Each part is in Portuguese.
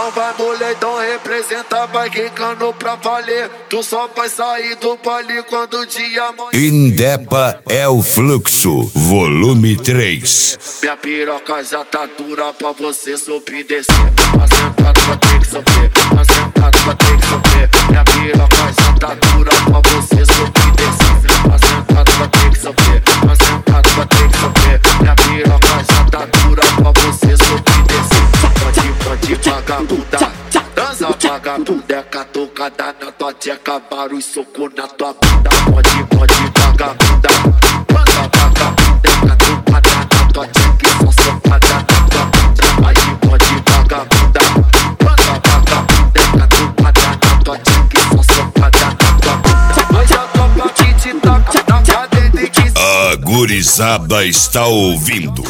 Então vai mulher, então representa, vai quicando pra valer. Tu só vai sair do baile quando o dia amanhecer. Indepa é o fluxo, volume 3. Minha piroca já tá dura pra você subir e descer. Assentado vai ter que sofrer, assentado vai ter que sofrer. Minha piroca já tá dura pra você subir e descer. Assentado vai ter que sofrer, assentado vai ter que sofrer. Minha piroca já tá dura pra você subir e descer. Pode vagabunda, dança vagabunda, é catucada na tua tcheca, barulho soco na tua bunda. Pode vagabunda, dança vagabunda, é catucada na tua tcheca, só socada na tua bunda. Pode vagabunda, dança vagabunda, é catucada na tua tcheca, só socada na tua bunda. Hoje a tropa que te taca desde que... A gurizada está ouvindo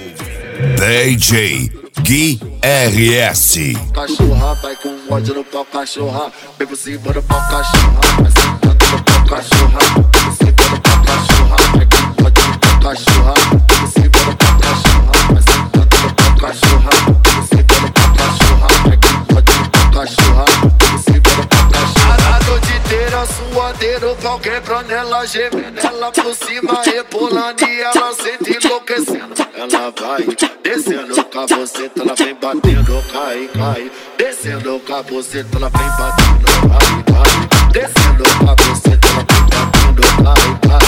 DJ Gui RS. Cachorra vai com ódio no pau, cachorra. Vem por cima do pau, cachorra. Vai sentando no pau, cachorra. Vem por cima do pau, cachorra. Vai com ódio no pau, cachorra. Vem por cima do pau, cachorra. Vai sentando no pau, cachorra. Vem por cima do pau, cachorra. Vai com ódio no pau, cachorra. Vem por cima do pau, cachorra. A noite inteira suadeiro, o pau quebrando, ela gemendo. Ela por cima rebolando e ela sente enlouquecendo. Ela vai descendo com a buceta, ela vem batendo, cai. Descendo com a buceta, ela vem batendo, cai. Descendo com a buceta, ela vem batendo, cai.